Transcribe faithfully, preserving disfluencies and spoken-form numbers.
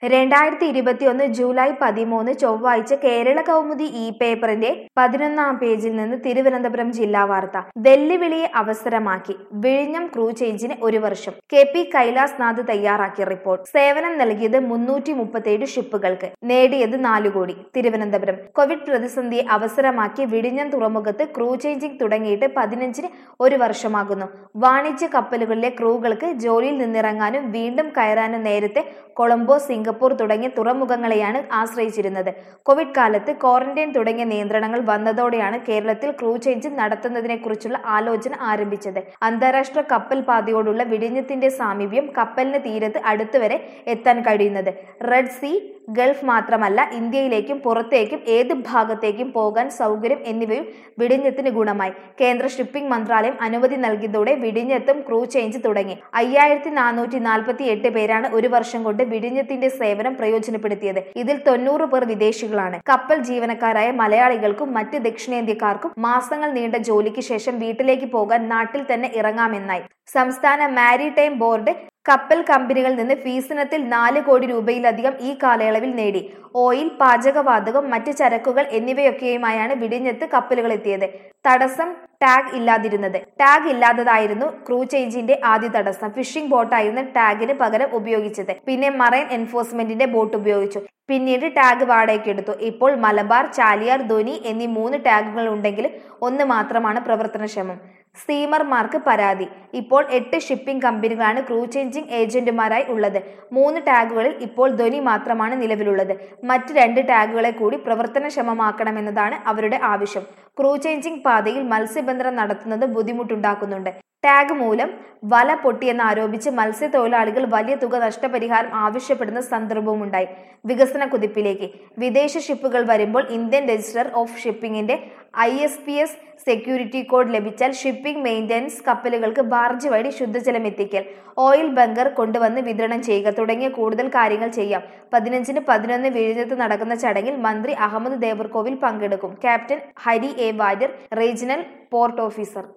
രണ്ടായിരത്തി ഇരുപത്തിയൊന്ന് ജൂലൈ പതിമൂന്ന് ചൊവ്വാഴ്ച കേരള കൗമുദി ഇ പേപ്പറിന്റെ പതിനൊന്നാം പേജിൽ നിന്ന് തിരുവനന്തപുരം ജില്ലാ വാർത്ത. വെല്ലുവിളിയെ അവസരമാക്കി വിഴിഞ്ഞം ക്രൂ ചേഞ്ചിന് ഒരു വർഷം. കെ പി കൈലാസ് നാഥ് തയ്യാറാക്കിയ റിപ്പോർട്ട്. സേവനം നൽകിയത് മുന്നൂറ്റി മുപ്പത്തിയേഴ് ഷിപ്പുകൾക്ക്, നേടിയത് നാലു കോടി. തിരുവനന്തപുരം. കോവിഡ് പ്രതിസന്ധിയെ അവസരമാക്കി വിഴിഞ്ഞം തുറമുഖത്ത് ക്രൂ ചേഞ്ചിങ് തുടങ്ങിയിട്ട് പതിനഞ്ചിന് ഒരു വർഷമാകുന്നു. വാണിജ്യ കപ്പലുകളിലെ ക്രൂകൾക്ക് ജോലിയിൽ നിന്നിറങ്ങാനും വീണ്ടും കയറാനും നേരത്തെ കൊളംബോ, സിംഗപ്പൂർ തുടങ്ങിയ തുറമുഖങ്ങളെയാണ് ആശ്രയിച്ചിരുന്നത്. കോവിഡ് കാലത്ത് ക്വാറന്റൈൻ തുടങ്ങിയ നിയന്ത്രണങ്ങൾ വന്നതോടെയാണ് കേരളത്തിൽ ക്രൂ ചേഞ്ച് നടത്തുന്നതിനെക്കുറിച്ചുള്ള ആലോചന ആരംഭിച്ചത്. അന്താരാഷ്ട്ര കപ്പൽ പാതയോടുള്ള വിഴിഞ്ഞത്തിന്റെ സാമീപ്യം കപ്പലിന് തീരത്ത് അടുത്തുവരെ എത്താൻ കഴിയുന്നത്. റെഡ് സീ, ഗൾഫ് മാത്രമല്ല ഇന്ത്യയിലേക്കും പുറത്തേക്കും ഏത് ഭാഗത്തേക്കും പോകാൻ സൗകര്യം എന്നിവയും വിഴിഞ്ഞത്തിന് ഗുണമായി. കേന്ദ്ര ഷിപ്പിംഗ് മന്ത്രാലയം അനുമതി നൽകിയതോടെ വിഴിഞ്ഞത്തും ക്രൂ ചേഞ്ച് തുടങ്ങി. അയ്യായിരത്തി നാനൂറ്റി നാൽപ്പത്തി എട്ട് പേരാണ് ഒരു വർഷം കൊണ്ട് വിഴിഞ്ഞത്തിന്റെ സേവനം പ്രയോജനപ്പെടുത്തിയത്. ഇതിൽ തൊണ്ണൂറ് പേർ വിദേശികളാണ്. കപ്പൽ ജീവനക്കാരായ മലയാളികൾക്കും മറ്റ് ദക്ഷിണേന്ത്യക്കാർക്കും മാസങ്ങൾ നീണ്ട ജോലിക്ക് ശേഷം വീട്ടിലേക്ക് പോകാൻ നാട്ടിൽ തന്നെ ഇറങ്ങാമെന്നായി. സംസ്ഥാന മാരിടൈം ബോർഡ് കപ്പൽ കമ്പനികളിൽ നിന്ന് ഫീസിനത്തിൽ നാല് കോടി രൂപയിലധികം ഈ കാലയളവിൽ നേടി. ഓയിൽ, പാചകവാതകം, മറ്റ് ചരക്കുകൾ എന്നിവയൊക്കെയുമായാണ് വിഴിഞ്ഞത്ത് കപ്പലുകൾ എത്തിയത്. തടസ്സം ടാഗ് ഇല്ലാതിരുന്നത്. ടാഗ് ഇല്ലാത്തതായിരുന്നു ക്രൂ ചേഞ്ചിന്റെ ആദ്യ തടസ്സം. ഫിഷിംഗ് ബോട്ടായിരുന്നു ടാഗിന് പകരം ഉപയോഗിച്ചത്. പിന്നെ മറൈൻ എൻഫോഴ്സ്മെന്റിന്റെ ബോട്ട് ഉപയോഗിച്ചു. പിന്നീട് ടാഗ് വാടകയ്ക്കെടുത്തു. ഇപ്പോൾ മലബാർ, ചാലിയാർ, ധോനി എന്നീ മൂന്ന് ടാഗുകൾ ഉണ്ടെങ്കിൽ ഒന്ന് മാത്രമാണ് പ്രവർത്തനക്ഷമം. സ്റ്റീമർമാർക്ക് പരാതി. ഇപ്പോൾ എട്ട് ഷിപ്പിംഗ് കമ്പനികളാണ് ക്രൂ ചേഞ്ചിങ് ഏജന്റുമാരായി ഉള്ളത്. മൂന്ന് ടാഗുകളിൽ ഇപ്പോൾ ധോനി മാത്രമാണ് നിലവിലുള്ളത്. മറ്റ് രണ്ട് ടാഗുകളെ കൂടി പ്രവർത്തനക്ഷമമാക്കണമെന്നതാണ് അവരുടെ ആവശ്യം. ക്രൂ ചേഞ്ചിങ് പാതയിൽ മത്സ്യബന്ധനം നടത്തുന്നത് ബുദ്ധിമുട്ടുണ്ടാക്കുന്നുണ്ട്. ടാഗ് മൂലം വല പൊട്ടിയെന്നാരോപിച്ച് മത്സ്യത്തൊഴിലാളികൾ വലിയ തുക നഷ്ടപരിഹാരം ആവശ്യപ്പെടുന്ന സന്ദർഭവുമുണ്ടായി. വികസന കുതിപ്പിലേക്ക്. വിദേശ ഷിപ്പുകൾ വരുമ്പോൾ ഇന്ത്യൻ രജിസ്റ്റർ ഓഫ് ഷിപ്പിംഗിന്റെ I S P S security code ലഭിച്ചാൽ ഷിപ്പിംഗ് മെയിൻ്റനൻസ്, കപ്പലുകൾക്ക് ബാർജ് വഴി ശുദ്ധജലം എത്തിക്കൽ, ഓയിൽ ബങ്കർ കൊണ്ടുവന്ന് വിതരണം ചെയ്യുക തുടങ്ങിയ കൂടുതൽ കാര്യങ്ങൾ ചെയ്യാം. പതിനഞ്ചിന് പതിനൊന്ന് വിഴിഞ്ഞത്ത് നടക്കുന്ന ചടങ്ങിൽ മന്ത്രി അഹമ്മദ് ദേവർകോവിൽ പങ്കെടുക്കും. Captain Hari A Warrier, regional port officer.